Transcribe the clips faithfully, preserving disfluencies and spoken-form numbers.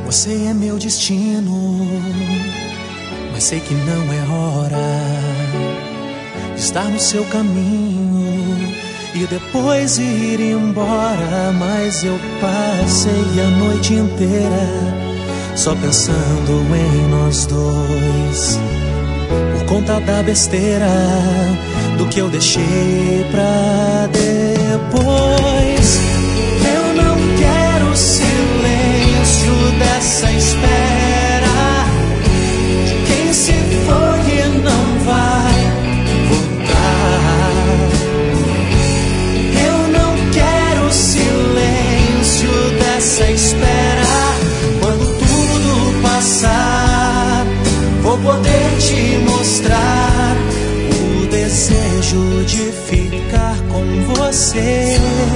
Você é meu destino, mas sei que não é hora de estar no seu caminho e depois ir embora. Mas eu passei a noite inteira só pensando em nós dois, por conta da besteira do que eu deixei pra depois. Eu não quero o silêncio dessa espera de quem se foi e não vai voltar. Eu não quero o silêncio dessa espera. Quando tudo passar, vou poder te mostrar o desejo de ficar com você,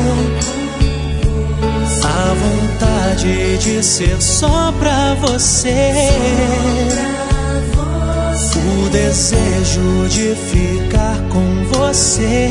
a vontade de ser só pra você, o desejo de ficar com você.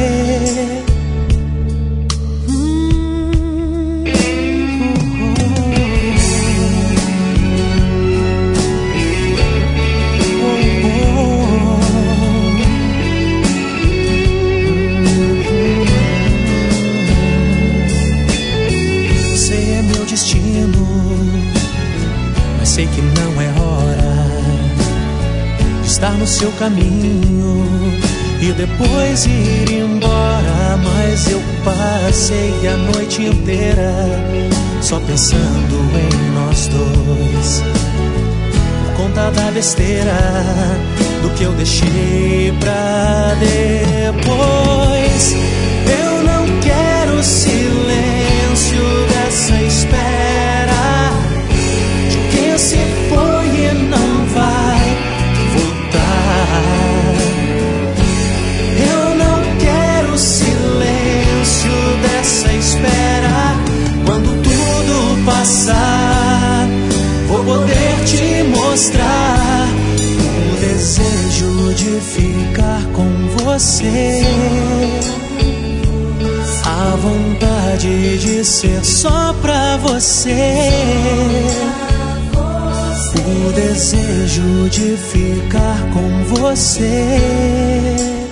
Sei que não é hora de estar no seu caminho e depois ir embora. Mas eu passei a noite inteira só pensando em nós dois, por conta da besteira do que eu deixei pra depois. Eu não quero o silêncio dessa espera, se foi e não vai voltar. Eu não quero o silêncio dessa espera. Quando tudo passar, vou poder te mostrar o desejo de ficar com você, a vontade de ser só pra você, o desejo de ficar com você.